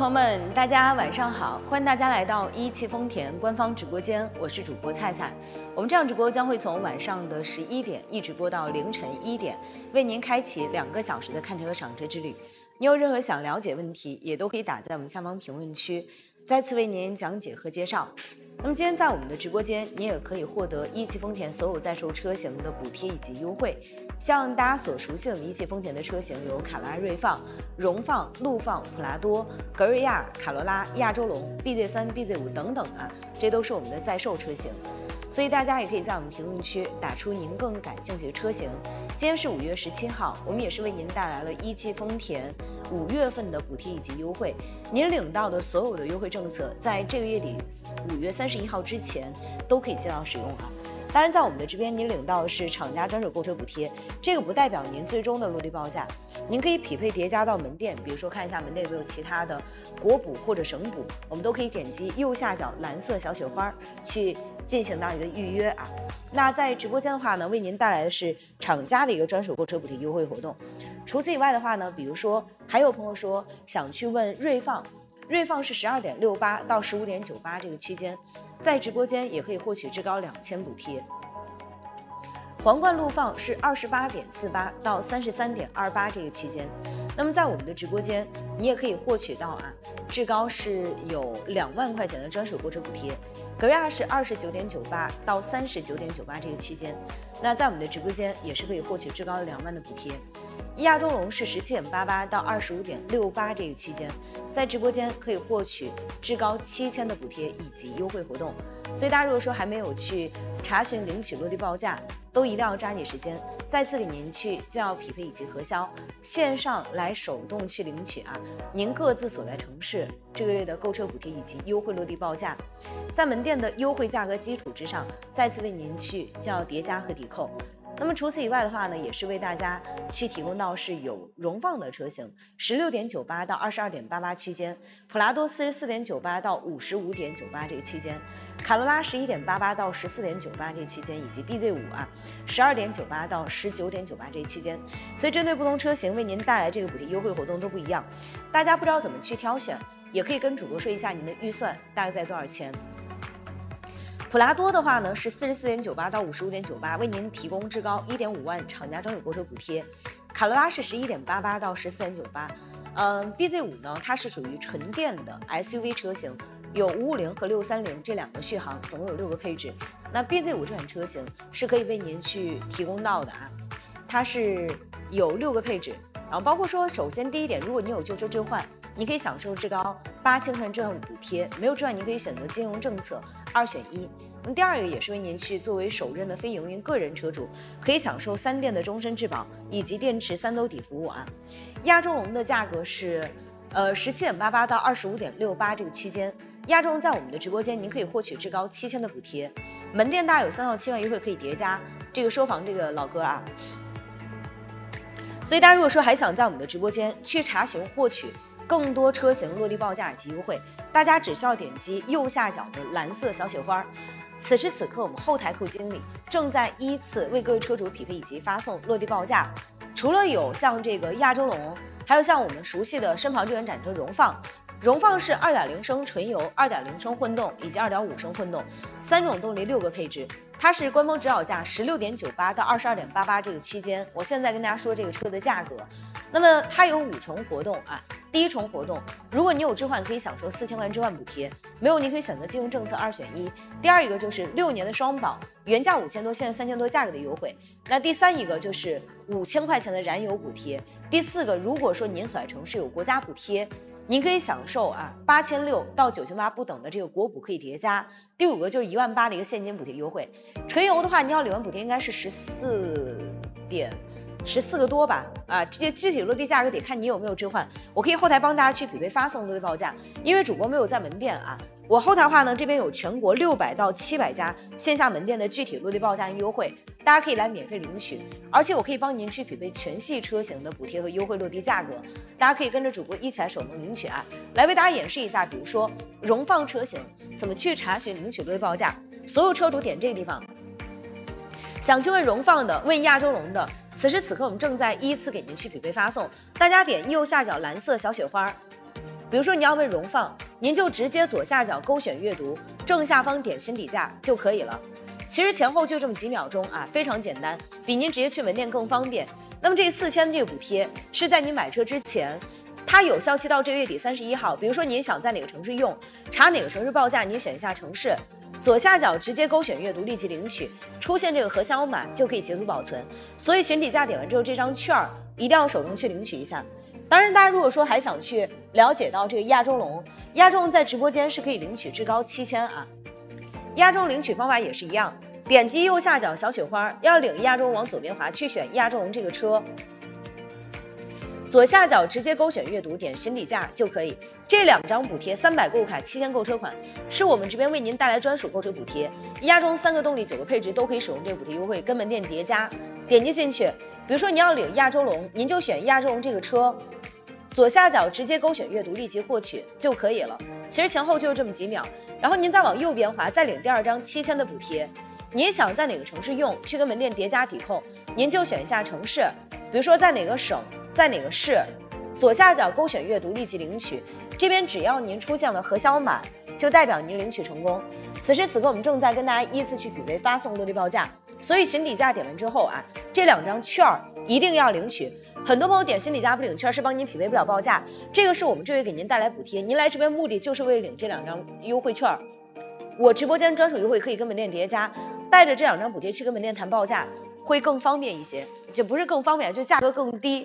朋友们，大家晚上好，欢迎大家来到17丰田官方直播间，我是主播菜菜。我们这场直播将会从晚上的11点一直播到凌晨1点，为您开启2个小时的看车赏车之旅。你有任何想了解问题，也都可以打在我们下方评论区，再次为您讲解和介绍。那么今天在我们的直播间，你也可以获得17丰田所有在售车型的补贴以及优惠。像大家所熟悉的17丰田的车型有卡罗拉锐放、荣放、陆放、普拉多、格瑞亚、卡罗拉、亚洲龙、BZ3、BZ5 等等啊，这都是我们的在售车型。所以大家也可以在我们评论区打出您更感兴趣的车型。今天是5月17号，我们也是为您带来了17丰田5月份的补贴以及优惠。您领到的所有的优惠政策，在这个月底5月31号之前都可以接到使用啊。当然在我们的这边您领到的是厂家专属购车补贴，这个不代表您最终的落地报价，您可以匹配叠加到门店，比如说看一下门店有没有其他的国补或者省补，我们都可以点击右下角蓝色小雪花去进行到一个预约啊。那在直播间的话呢，为您带来的是厂家的一个专属购车补贴优惠活动。除此以外的话呢，比如说还有朋友说想去问锐放是12.68到15.98这个区间，在直播间也可以获取至高2000补贴。皇冠陆放是28.48到33.28这个区间，那么在我们的直播间你也可以获取到啊，至高是有2万块钱的专属购车补贴。格瑞亚是29.98到39.98这个区间，那在我们的直播间也是可以获取至高的2万的补贴。亚洲龙是17.88到25.68这个区间，在直播间可以获取至高7000的补贴以及优惠活动。所以大家如果说还没有去查询领取落地报价，都一定要抓紧时间，再次给您去就要匹配以及核销，线上来手动去领取啊，您各自所在城市这个月的购车补贴以及优惠落地报价，在门店的优惠价格基础之上，再次为您去就要叠加和抵扣。那么除此以外的话呢，也是为大家去提供到是有荣放的车型16.98到22.88区间，普拉多44.98到55.98这个区间，卡罗拉11.88到14.98这个区间，以及 BZ5 啊12.98到19.98这个区间。所以针对不同车型为您带来这个补贴优惠活动都不一样，大家不知道怎么去挑选，也可以跟主播说一下您的预算大概在多少钱。普拉多的话呢是44.98到55.98，为您提供至高1.5万厂家专属购车补贴。卡罗拉是11.88到14.98。BZ5 呢，它是属于纯电的 SUV 车型，有550和630这2个续航，总共有6个配置。那 BZ5 这款车型是可以为您去提供到的啊，它是有6个配置，然后包括说，首先第一点，如果你有旧车置换，你可以享受至高8000块置换补贴，没有置换您可以选择金融政策2选1。那么第二个也是为您去作为首任的非营运个人车主，可以享受3电的终身质保以及电池3兜底服务啊。亚洲龙的价格是17.88到25.68这个区间，亚洲龙在我们的直播间您可以获取至高7000的补贴，门店大有3到7万优惠可以叠加，这个收房这个老哥啊。所以大家如果说还想在我们的直播间去查询获取更多车型落地报价以及优惠，大家只需要点击右下角的蓝色小雪花。此时此刻我们后台客户经理正在依次为各位车主匹配以及发送落地报价，除了有像这个亚洲龙，还有像我们熟悉的身旁智源展车荣放是 2.0 升纯油、2.0 升混动以及 2.5 升混动3种动力6个配置，它是官方指导价16.98到22.88这个区间。我现在跟大家说这个车的价格，那么它有5重活动啊。第一重活动，如果你有置换可以享受4000块置换补贴，没有你可以选择金融政策2选1。第二一个就是6年的双保，原价5000多，现在3000多价格的优惠。那第三一个就是5000块钱的燃油补贴。第四个，如果说您所在城市有国家补贴，您可以享受啊8600到9800不等的这个国补可以叠加。第5个就是18000的一个现金补贴优惠。纯油的话，你要领完补贴应该是14个多吧啊，这些具体落地价格得看你有没有置换，我可以后台帮大家去匹配发送落地报价，因为主播没有在门店啊，我后台的话呢，这边有全国600到700家线下门店的具体落地报价优惠，大家可以来免费领取，而且我可以帮您去匹配全系车型的补贴和优惠落地价格，大家可以跟着主播一起来手动领取啊。来为大家演示一下，比如说荣放车型怎么去查询领取落地报价，所有车主点这个地方，想去问荣放的，问亚洲龙的，此时此刻我们正在依次给您去匹配发送，大家点右下角蓝色小雪花， 比如说你要问荣放，您就直接左下角勾选阅读，正下方点询底价就可以了。其实前后就这么几秒钟啊，非常简单，比您直接去门店更方便。那么这4000这个补贴是在您买车之前，它有效期到这月底31号。比如说您想在哪个城市用，查哪个城市报价，你选一下城市，左下角直接勾选阅读，立即领取，出现这个核销码就可以截图保存。所以询底价点完之后，这张券一定要手动去领取一下。当然大家如果说还想去了解到这个亚洲龙在直播间是可以领取至高7000啊。亚洲领取方法也是一样，点击右下角小雪花，要领亚洲往左边滑，去选亚洲龙这个车，左下角直接勾选阅读，点询底价就可以。这2张补贴300购物卡7000购车款是我们这边为您带来专属购车补贴，亚洲3个动力9个配置都可以使用这个补贴优惠，跟门店叠加。点击进去，比如说你要领亚洲龙，您就选亚洲龙这个车，左下角直接勾选阅读，立即获取就可以了。其实前后就是这么几秒，然后您再往右边滑，再领第2张7000的补贴。您想在哪个城市用，去跟门店叠加抵扣，您就选一下城市，比如说在哪个省，在哪个市，左下角勾选阅读，立即领取。这边只要您出现了核销码，就代表您领取成功。此时此刻我们正在跟大家依次去匹配发送落地报价，所以询底价点完之后啊，这2张券一定要领取。很多朋友点询底价不领券是帮您匹配不了报价，这个是我们这位给您带来补贴，您来这边目的就是为了领这2张优惠券，我直播间专属优惠可以跟门店叠加，带着这2张补贴去跟门店谈报价会更方便一些，就不是更方便，就价格更低。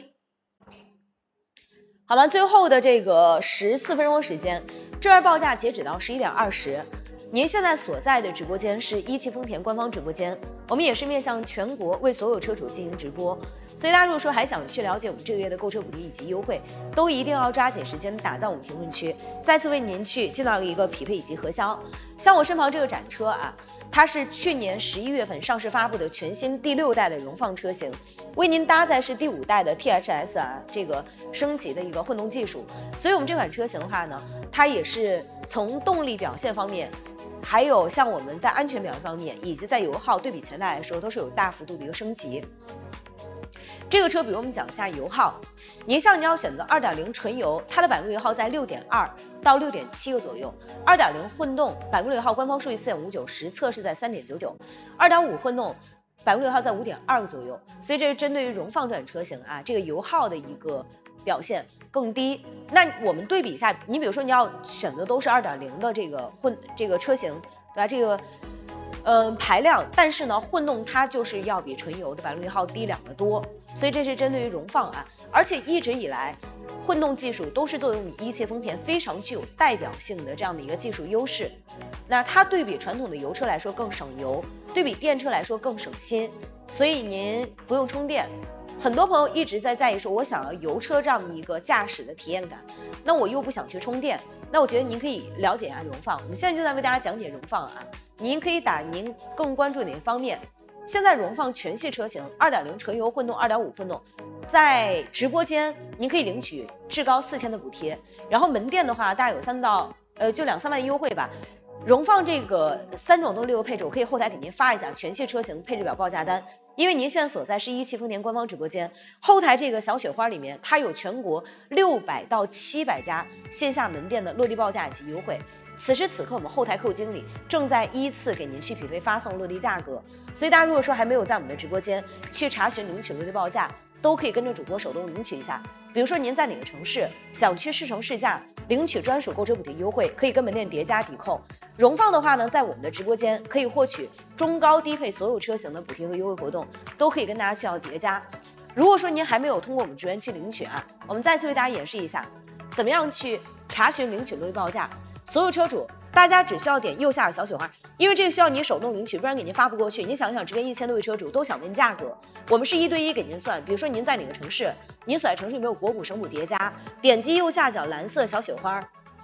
好了，最后的这个14分钟时间，这边报价截止到11点20。您现在所在的直播间是一汽丰田官方直播间，我们也是面向全国为所有车主进行直播，所以大家如果说还想去了解我们这个月的购车补贴以及优惠，都一定要抓紧时间打在我们评论区，再次为您去进到一个匹配以及核销。像我身旁这个展车啊，它是去年11月份上市发布的全新第6代的荣放车型，为您搭载是第5代的 THS 啊这个升级的一个混动技术，所以我们这款车型的话呢，它也是从动力表现方面，还有像我们在安全表现方面以及在油耗对比前代来说都是有大幅度的一个升级。这个车比如我们讲一下油耗，您要选择 2.0 纯油，它的百公里耗在 6.2 到 6.7 个左右， 2.0 混动百公里耗官方数据 4.59， 实测是在 3.99， 2.5 混动百公里耗在 5.2 个左右，所以这是针对于荣放这款车型啊，这个油耗的一个表现更低。那我们对比一下，你比如说你要选择都是 2.0 的这个车型，对吧？这个排量，但是呢混动它就是要比纯油的百公里耗低2个多，所以这是针对于荣放啊。而且一直以来混动技术都是作为我们一汽丰田非常具有代表性的这样的一个技术优势，那它对比传统的油车来说更省油，对比电车来说更省心，所以您不用充电。很多朋友一直在意说我想要油车这样的一个驾驶的体验感，那我又不想去充电，那我觉得您可以了解一下荣放，我们现在就在为大家讲解荣放啊，您可以打您更关注哪一方面。现在荣放全系车型 2.0 纯油混动 2.5 混动，在直播间您可以领取至高4000的补贴，然后门店的话大概有就2-3万的优惠吧。荣放这个3种动力配置我可以后台给您发一下全系车型配置表报价单，因为您现在所在是一汽丰田官方直播间，后台这个小雪花里面它有全国600到700家线下门店的落地报价以及优惠。此时此刻我们后台客户经理正在依次给您去匹配发送落地价格，所以大家如果说还没有在我们的直播间去查询领取落地报价，都可以跟着主播手动领取一下。比如说您在哪个城市想去试乘试驾领取专属购车补贴优惠，可以跟门店叠加抵扣。荣放的话呢，在我们的直播间可以获取中高低配所有车型的补贴和优惠活动，都可以跟大家去要叠加。如果说您还没有通过我们职员去领取啊，我们再次为大家演示一下怎么样去查询领取落地报价。所有车主大家只需要点右下角小雪花，因为这个需要你手动领取，不然给您发不过去。您想想，这边1000多位车主都想问价格，我们是1对1给您算。比如说您在哪个城市，您所在城市有没有国补省补叠加，点击右下角蓝色小雪花，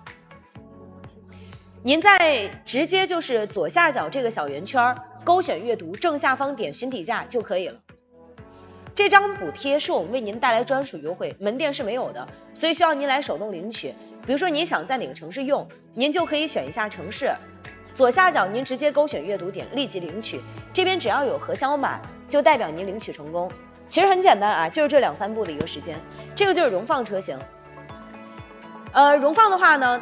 您再直接就是左下角这个小圆圈勾选阅读，正下方点询底价就可以了。这张补贴是我们为您带来专属优惠，门店是没有的，所以需要您来手动领取。比如说您想在哪个城市用，您就可以选一下城市，左下角您直接勾选阅读，点立即领取，这边只要有核销码就代表您领取成功。其实很简单啊，就是这2-3步的一个时间。这个就是荣放车型， 荣放的话呢，